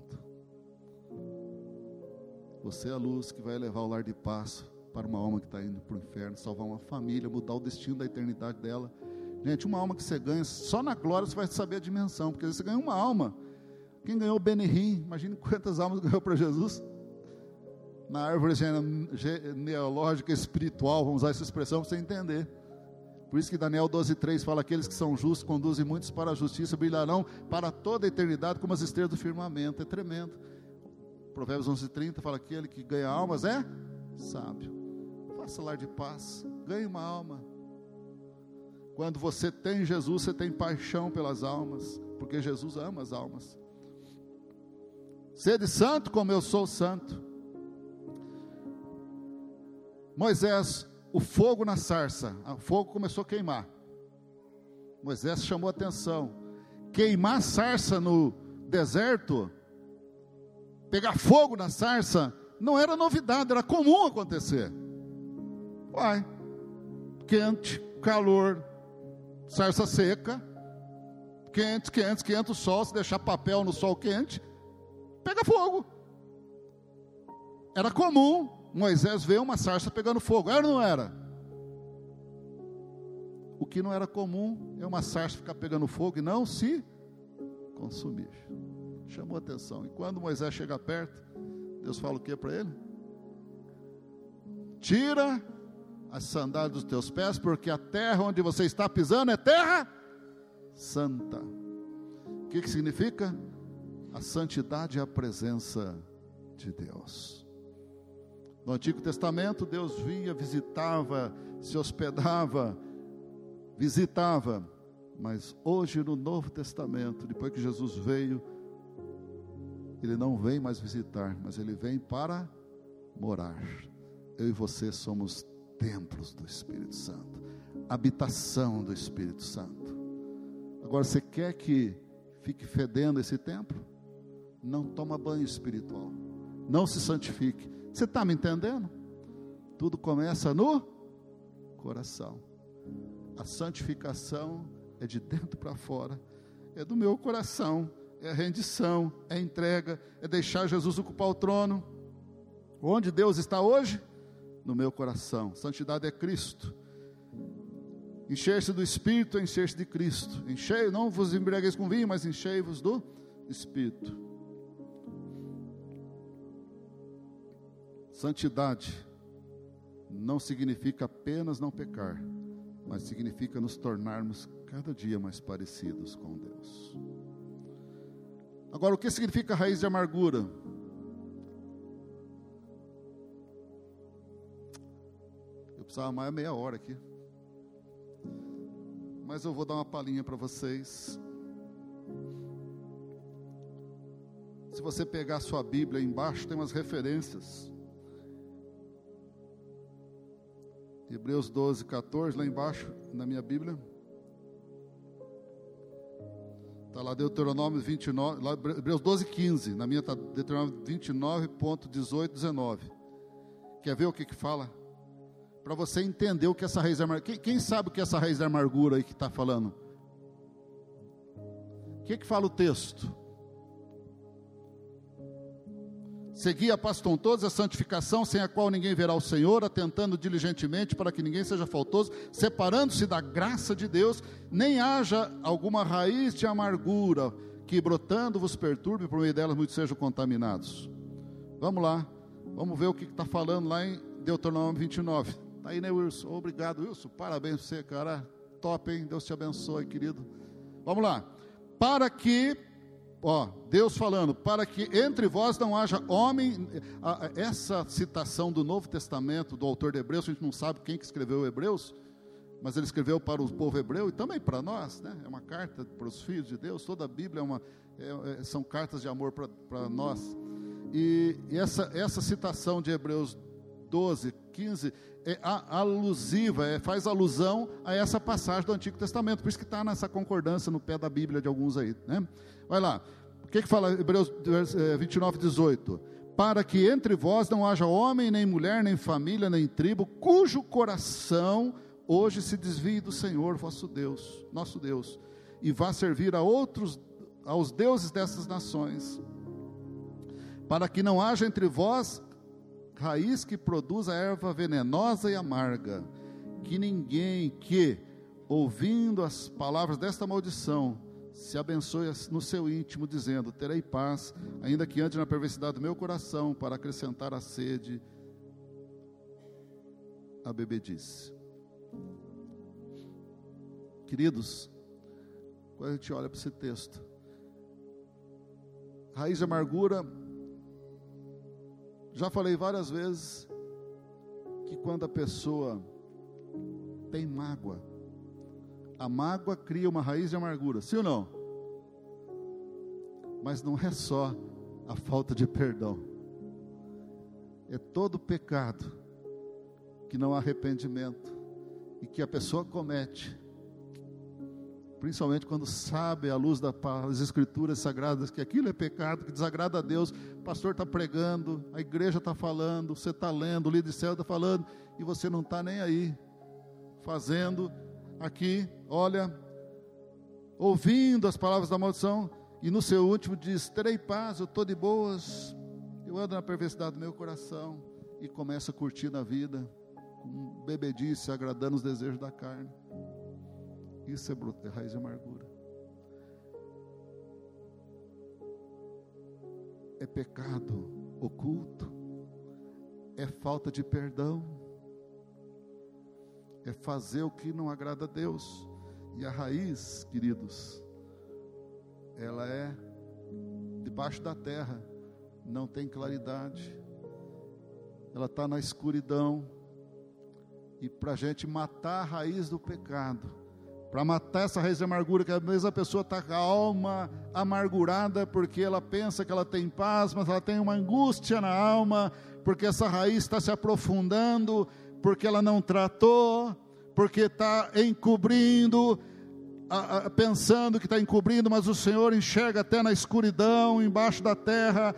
Você é a luz que vai levar o lar de paz para uma alma que está indo para o inferno, salvar uma família, mudar o destino da eternidade dela. Gente, uma alma que você ganha, só na glória você vai saber a dimensão, porque você ganha uma alma. Quem ganhou o Benihim, imagine quantas almas ganhou para Jesus. Na árvore genealógica espiritual, vamos usar essa expressão para você entender. Por isso que Daniel 12:3 fala: aqueles que são justos conduzem muitos para a justiça, brilharão para toda a eternidade como as estrelas do firmamento. É tremendo. Provérbios 11:30 fala: aquele que ganha almas é sábio. Faça lar de paz, ganhe uma alma. Quando você tem Jesus, você tem paixão pelas almas, porque Jesus ama as almas. Sede santo como eu sou santo. Moisés, o fogo na sarça, o fogo começou a queimar. Moisés chamou a atenção. Queimar sarça no deserto, pegar fogo na sarça, não era novidade, era comum acontecer. Uai, quente, calor, sarça seca, quente o sol, se deixar papel no sol quente, pega fogo. Era comum Moisés ver uma sarça pegando fogo, era ou não era? O que não era comum é uma sarça ficar pegando fogo e não se consumir. Chamou a atenção. E quando Moisés chega perto, Deus fala o que para ele? Tira as sandálias dos teus pés, porque a terra onde você está pisando é terra santa. O que significa? A santidade é a presença de Deus. No Antigo Testamento, Deus vinha, visitava, se hospedava, visitava. Mas hoje no Novo Testamento, depois que Jesus veio, Ele não vem mais visitar, mas Ele vem para morar. Eu e você somos templos do Espírito Santo, habitação do Espírito Santo. Agora, você quer que fique fedendo esse templo? Não toma banho espiritual, não se santifique. Você está me entendendo? Tudo começa no coração. A santificação é de dentro para fora, é do meu coração, é a rendição, é a entrega, é deixar Jesus ocupar o trono. Onde Deus está hoje? No meu coração. Santidade é Cristo. Encher-se do Espírito é encher-se de Cristo. Não vos embriagueis com vinho, mas enchei-vos do Espírito. Santidade não significa apenas não pecar, mas significa nos tornarmos cada dia mais parecidos com Deus. Agora, o que significa raiz de amargura? Eu precisava mais meia hora aqui, mas eu vou dar uma palhinha para vocês. Se você pegar a sua Bíblia, embaixo tem umas referências. Hebreus 12, 14, lá embaixo, na minha Bíblia. Está lá Deuteronômio 29, lá Hebreus 12, 15. Na minha está Deuteronômio 29.18, 19. Quer ver o que fala? Para você entender o que essa raiz de amargura... Quem sabe o que é essa raiz de amargura aí que está falando? O que fala o texto? Segui a paz com todos, a santificação, sem a qual ninguém verá o Senhor, atentando diligentemente para que ninguém seja faltoso, separando-se da graça de Deus, nem haja alguma raiz de amargura, que brotando vos perturbe, por meio delas muitos sejam contaminados. Vamos lá, vamos ver o que está falando lá em Deuteronômio 29. Está aí, né, Wilson? Obrigado, Wilson, parabéns para você, cara, top, hein? Deus te abençoe, querido. Vamos lá, para que... Deus falando, para que entre vós não haja homem, essa citação do Novo Testamento, do autor de Hebreus, a gente não sabe quem que escreveu Hebreus, mas ele escreveu para o povo hebreu e também para nós, né? É uma carta para os filhos de Deus, toda a Bíblia são cartas de amor para nós, e essa citação de Hebreus 12, 15, é alusiva, faz alusão a essa passagem do Antigo Testamento, por isso que está nessa concordância no pé da Bíblia de alguns aí, né? Vai lá, o que fala Hebreus 29, 18? Para que entre vós não haja homem, nem mulher, nem família, nem tribo, cujo coração hoje se desvie do Senhor, vosso Deus, nosso Deus, e vá servir aos deuses dessas nações, para que não haja entre vós raiz que produza erva venenosa e amarga, que ninguém que, ouvindo as palavras desta maldição, se abençoe no seu íntimo, dizendo, terei paz, ainda que ande na perversidade do meu coração, para acrescentar a sede, a bebedice. Queridos, quando a gente olha para esse texto, raiz de amargura, já falei várias vezes, que quando a pessoa tem mágoa, a mágoa cria uma raiz de amargura, sim ou não? Mas não é só a falta de perdão, é todo pecado que não há arrependimento e que a pessoa comete, principalmente quando sabe à luz das Escrituras Sagradas que aquilo é pecado, que desagrada a Deus. O pastor está pregando, a igreja está falando, você está lendo, o líder de céu está falando, e você não está nem aí, fazendo aqui, olha, ouvindo as palavras da maldição, e no seu último diz, terei paz, eu estou de boas, eu ando na perversidade do meu coração, e começa a curtir a vida, com bebedice, agradando os desejos da carne. Isso é raiz de amargura. É pecado oculto, é falta de perdão, é fazer o que não agrada a Deus. E a raiz, queridos, ela é debaixo da terra, não tem claridade, ela está na escuridão. E para a gente matar a raiz do pecado, para matar essa raiz de amargura, que às vezes a pessoa está com a alma amargurada, porque ela pensa que ela tem paz, mas ela tem uma angústia na alma, porque essa raiz está se aprofundando, porque ela não tratou, porque está encobrindo, pensando que está encobrindo, mas o Senhor enxerga até na escuridão, embaixo da terra.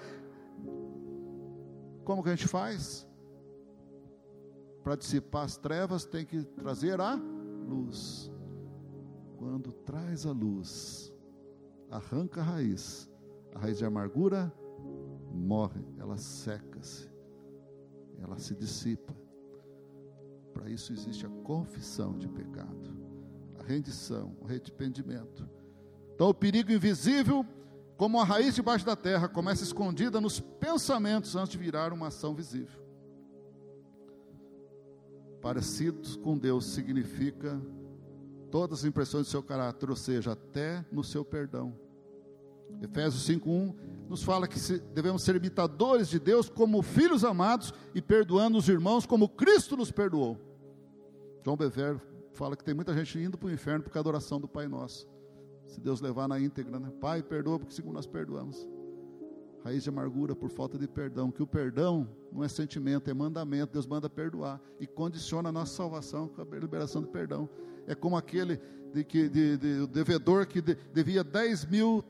Como que a gente faz? Para dissipar as trevas, tem que trazer a luz. Quando traz a luz, arranca a raiz de amargura morre, ela seca-se, ela se dissipa. Para isso existe a confissão de pecado, a rendição, o arrependimento. Então o perigo invisível, como a raiz debaixo da terra, começa escondida nos pensamentos antes de virar uma ação visível. Parecidos com Deus significa todas as impressões do seu caráter, ou seja, até no seu perdão. Efésios 5:1 nos fala que devemos ser imitadores de Deus como filhos amados e perdoando os irmãos como Cristo nos perdoou. João Bever fala que tem muita gente indo para o inferno por causa da oração do Pai Nosso. Se Deus levar na íntegra, né? Pai, perdoa porque segundo nós perdoamos. Raiz de amargura por falta de perdão, que o perdão não é sentimento, é mandamento. Deus manda perdoar e condiciona a nossa salvação com a liberação do perdão. É como aquele o devedor que devia 10 mil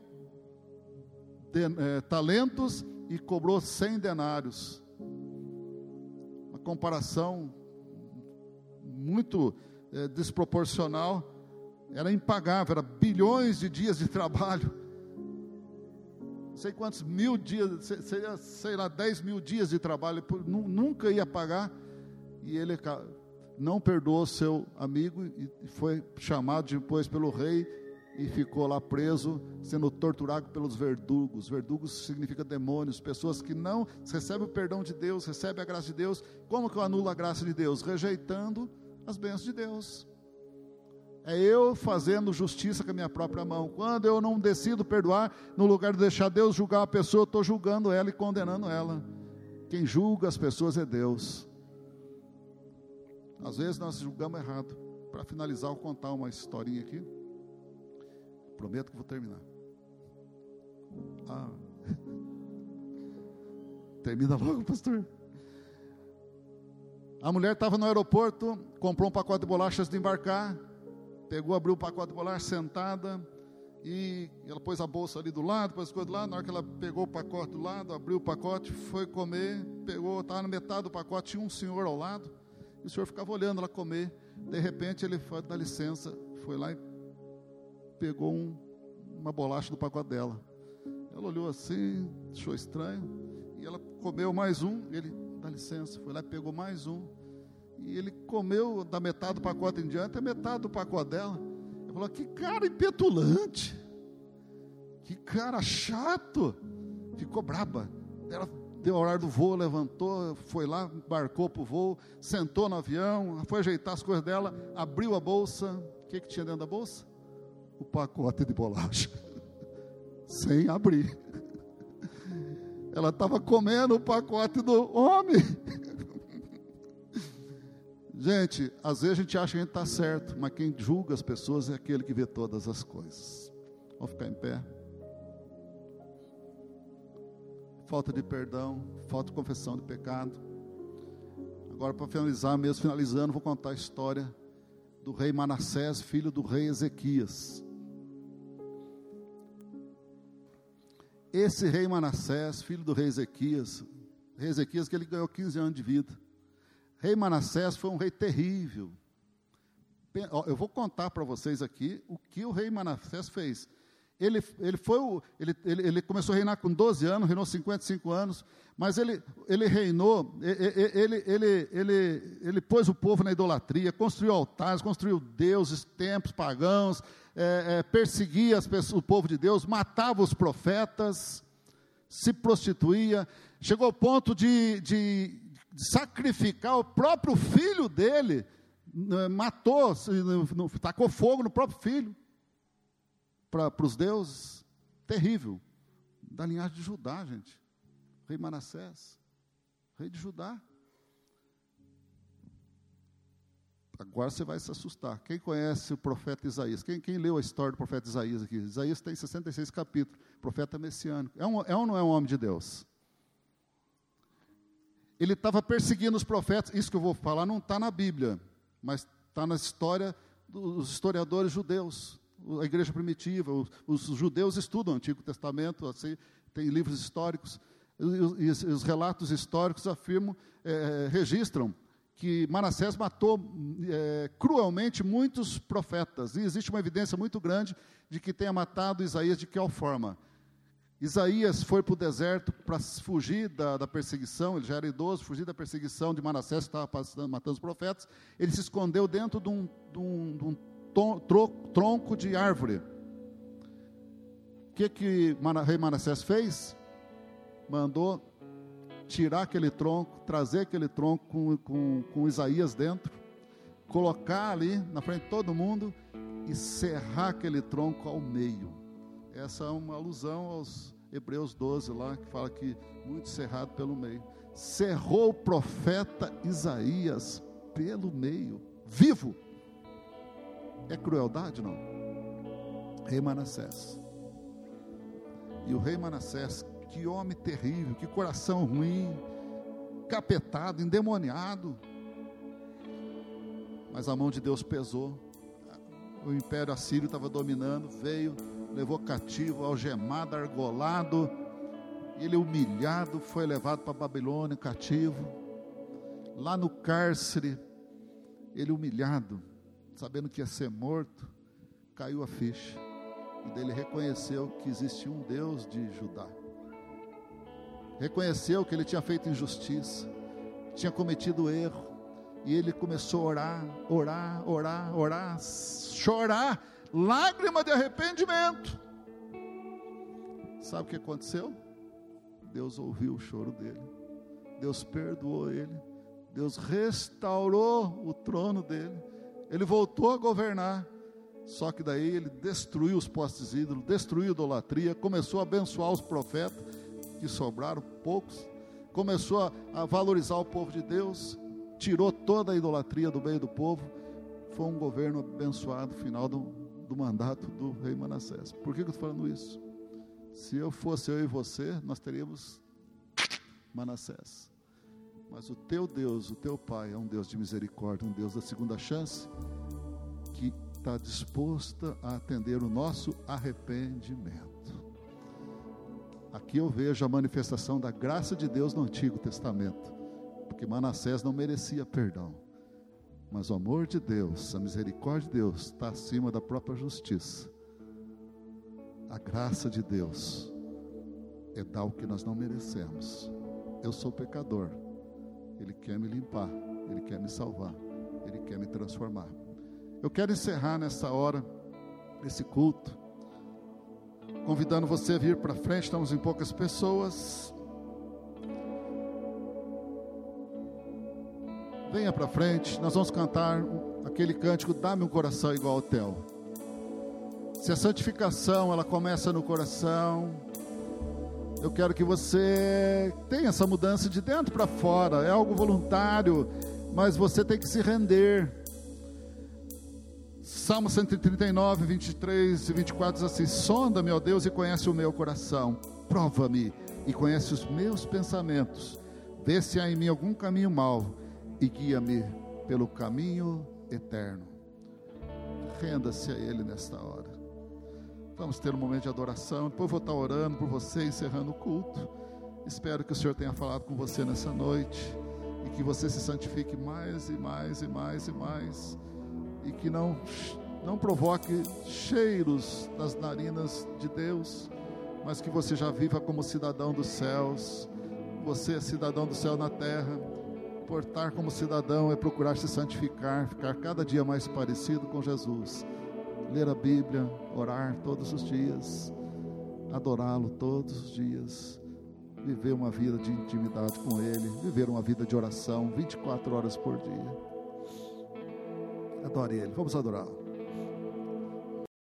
talentos e cobrou 100 denários. Uma comparação muito desproporcional. Era impagável, era bilhões de dias de trabalho. Não sei quantos mil dias, seria, sei lá, 10 mil dias de trabalho, nunca ia pagar. E ele não perdoou seu amigo e foi chamado depois pelo rei e ficou lá preso, sendo torturado pelos verdugos. Verdugos significa demônios, pessoas que não recebem o perdão de Deus, recebem a graça de Deus. Como que eu anulo a graça de Deus? Rejeitando as bênçãos de Deus. É eu fazendo justiça com a minha própria mão. Quando eu não decido perdoar, no lugar de deixar Deus julgar a pessoa, eu estou julgando ela e condenando ela. Quem julga as pessoas é Deus. Às vezes nós julgamos errado. Para finalizar, eu vou contar uma historinha aqui. Prometo que vou terminar. Termina logo, pastor. A mulher estava no aeroporto, comprou um pacote de bolachas de embarcar, pegou, abriu o pacote de bolacha sentada, e ela pôs a bolsa ali do lado, pôs as coisas do lado. Na hora que ela pegou o pacote do lado, abriu o pacote, foi comer, pegou, estava na metade do pacote, tinha um senhor ao lado, e o senhor ficava olhando ela comer. De repente ele foi, dá licença, foi lá e pegou uma bolacha do pacote dela. Ela olhou assim, achou estranho, e ela comeu mais um. Ele, dá licença, foi lá e pegou mais um, e ele comeu da metade do pacote em diante, a metade do pacote dela. Ele falou: que cara impetulante, que cara chato. Ficou braba. Ela deu o horário do voo, levantou, foi lá, embarcou para o voo, sentou no avião, foi ajeitar as coisas dela, abriu a bolsa. O que tinha dentro da bolsa? O pacote de bolacha, sem abrir. Ela estava comendo o pacote do homem. Gente, às vezes a gente acha que a gente está certo, mas quem julga as pessoas é aquele que vê todas as coisas. Vamos ficar em pé. Falta de perdão, falta de confissão de pecado. Agora, para finalizar, mesmo finalizando, vou contar a história do rei Manassés, filho do rei Ezequias. Esse rei Manassés, filho do rei Ezequias que ele ganhou 15 anos de vida. Rei Manassés foi um rei terrível. Eu vou contar para vocês aqui o que o rei Manassés fez. Ele começou a reinar com 12 anos, reinou 55 anos, mas ele reinou, ele pôs o povo na idolatria, construiu altares, construiu deuses, templos pagãos, perseguia o povo de Deus, matava os profetas, se prostituía, chegou ao ponto de sacrificar o próprio filho dele, matou, tacou fogo no próprio filho, para os deuses. Terrível. Da linhagem de Judá, gente. Rei Manassés, rei de Judá. Agora você vai se assustar. Quem conhece o profeta Isaías? Quem leu a história do profeta Isaías aqui? Isaías tem 66 capítulos. Profeta messiânico. É ou não é um homem de Deus? Ele estava perseguindo os profetas. Isso que eu vou falar não está na Bíblia, mas está na história dos historiadores judeus. A igreja primitiva, os judeus estudam o Antigo Testamento, assim, tem livros históricos, e os relatos históricos afirmam, registram que Manassés matou cruelmente muitos profetas, e existe uma evidência muito grande de que tenha matado Isaías de que forma. Isaías foi para o deserto para fugir da perseguição, ele já era idoso, fugir da perseguição de Manassés, que estava matando os profetas. Ele se escondeu dentro de um tronco de árvore. O que rei Manassés fez? Mandou tirar aquele tronco, trazer aquele tronco com Isaías dentro, colocar ali na frente de todo mundo e serrar aquele tronco ao meio. Essa é uma alusão aos Hebreus 12 lá, que fala que muito cerrado pelo meio. Cerrou o profeta Isaías pelo meio, vivo. É crueldade, não? Rei Manassés. E o rei Manassés, que homem terrível, que coração ruim, capetado, endemoniado. Mas a mão de Deus pesou. O império assírio estava dominando, veio, levou cativo, algemado, argolado. Ele humilhado foi levado para a Babilônia, cativo. Lá no cárcere, ele humilhado, sabendo que ia ser morto, caiu a ficha. E dele reconheceu que existia um Deus de Judá. Reconheceu que ele tinha feito injustiça, tinha cometido erro. E ele começou a orar, chorar, lágrima de arrependimento. Sabe o que aconteceu? Deus ouviu o choro dele, Deus perdoou ele, Deus restaurou o trono dele, ele voltou a governar. Só que daí ele destruiu os postes ídolos, destruiu a idolatria, começou a abençoar os profetas, que sobraram poucos, começou a valorizar o povo de Deus, tirou toda a idolatria do meio do povo. Foi um governo abençoado, final do mandato do rei Manassés. Por que eu estou falando isso? Se eu fosse eu e você, nós teríamos Manassés. Mas o teu Deus, o teu Pai, é um Deus de misericórdia, um Deus da segunda chance, que está disposto a atender o nosso arrependimento. Aqui eu vejo a manifestação da graça de Deus no Antigo Testamento, porque Manassés não merecia perdão, mas o amor de Deus, a misericórdia de Deus está acima da própria justiça. A graça de Deus é dar o que nós não merecemos. Eu sou pecador, Ele quer me limpar, Ele quer me salvar, Ele quer me transformar. Eu quero encerrar nessa hora esse culto, convidando você a vir para frente. Estamos em poucas pessoas. Venha para frente, nós vamos cantar aquele cântico, dá-me um coração igual ao teu. Se a santificação, ela começa no coração, eu quero que você tenha essa mudança de dentro para fora. É algo voluntário, mas você tem que se render. Salmo 139, 23 e 24 diz assim: sonda-me, ó Deus, e conhece o meu coração, prova-me e conhece os meus pensamentos, vê se há em mim algum caminho mau e guia-me pelo caminho eterno. Renda-se a Ele nesta hora. Vamos ter um momento de adoração, depois eu vou estar orando por você, encerrando o culto. Espero que o Senhor tenha falado com você nessa noite, e que você se santifique mais e mais e mais e mais, e que não provoque cheiros das narinas de Deus, mas que você já viva como cidadão dos céus. Você é cidadão do céu na terra. Portar como cidadão é procurar se santificar, ficar cada dia mais parecido com Jesus, ler a Bíblia, orar todos os dias, adorá-lo todos os dias, viver uma vida de intimidade com Ele, viver uma vida de oração 24 horas por dia. Adore Ele, vamos adorá-lo.